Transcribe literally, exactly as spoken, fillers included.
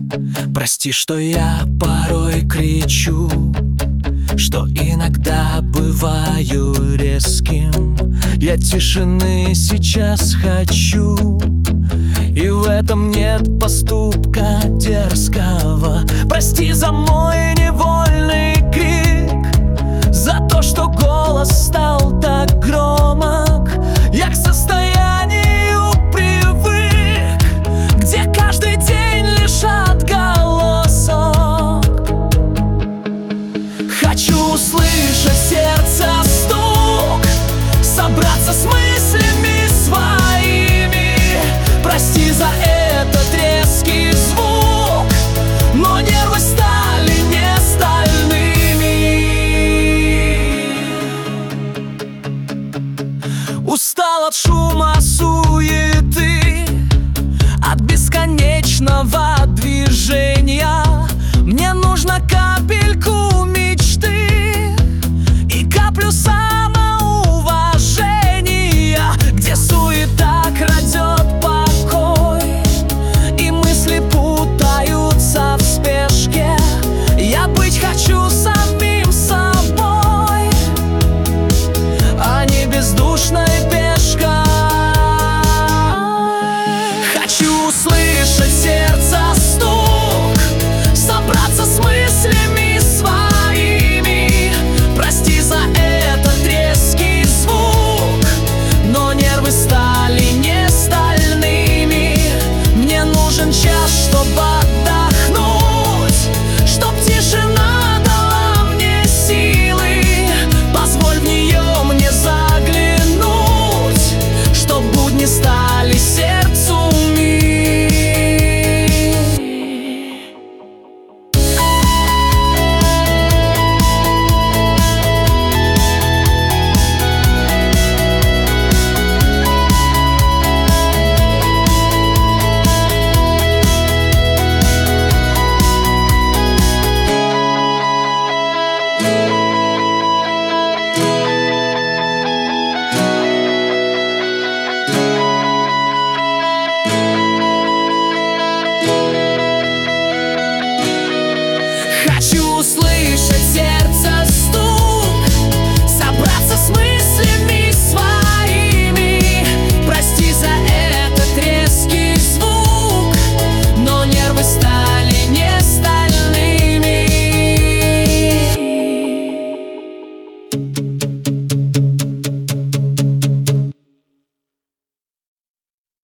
Прости, что я порой кричу, что иногда бываю резким. Я тишины сейчас хочу, и в этом нет поступка дерзкого. Прости за мой невольный крик, за то, что голос стал так громок. Я к состоянию привык, где каждый день лишь отголосок. Хочу услышать сердце стук, собраться с мыслями своими. Прости за этот резкий звук, но нервы стали не стальными. Устал от шума суеты, от бесконечного движения. Мне нужно капельку мечты и каплю самоуважения, где суета крадет покой и мысли путаются в спешке. Я быть хочу самим собой, а не бездушной пешкой. Хочу услышать сердце